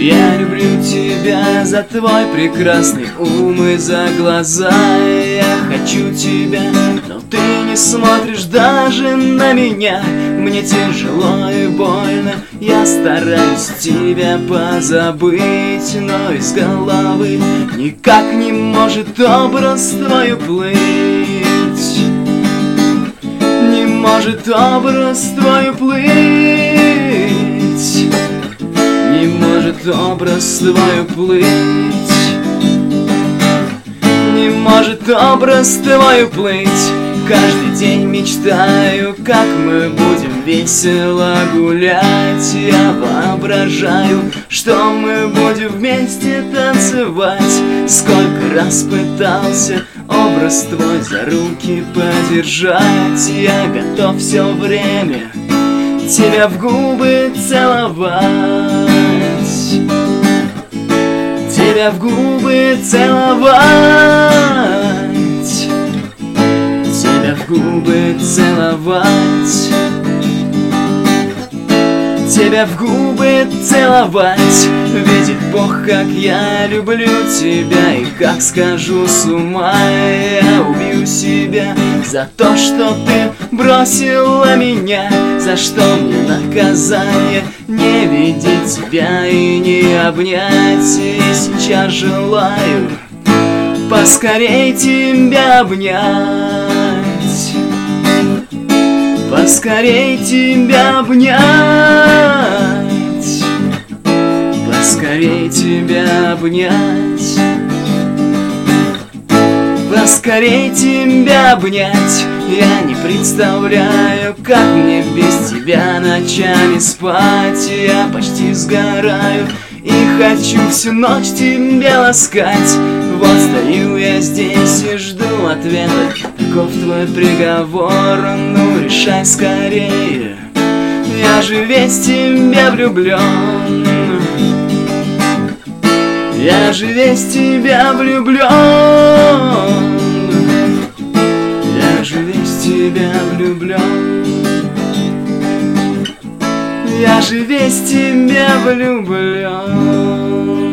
Я люблю тебя за твой прекрасный ум и за глаза. Я хочу тебя, но ты не смотришь даже на меня. Мне тяжело и больно, я стараюсь тебя позабыть, но из головы никак не может образ твой уплыть. Не может образ твой уплыть. Не может образ твой уплыть. Не может образ твой уплыть. Каждый день мечтаю, как мы будем весело гулять. Я воображаю, что мы будем вместе танцевать. Сколько раз пытался образ твой за руки подержать. Я готов все время тебя в губы целовать. Тебя в губы целовать. Тебя в губы целовать. Тебя в губы целовать. Видит Бог, как я люблю тебя, и как схожу с ума. Я убью себя за то, что ты бросила меня. За что мне наказание не видеть тебя и не обнять. И сейчас желаю поскорей тебя обнять. Поскорей тебя обнять. Поскорей тебя обнять. Поскорей тебя обнять. Я не представляю, как мне без тебя ночами спать. Я почти сгораю и хочу всю ночь тебя ласкать. Вот стою я здесь и жду ответа. Каков твой приговор? Ну решай скорее. Я же весь в тебя влюблен. Я же весь в тебя влюблен. Я же весь в тебя влюблен. Я же весь в тебя влюблен.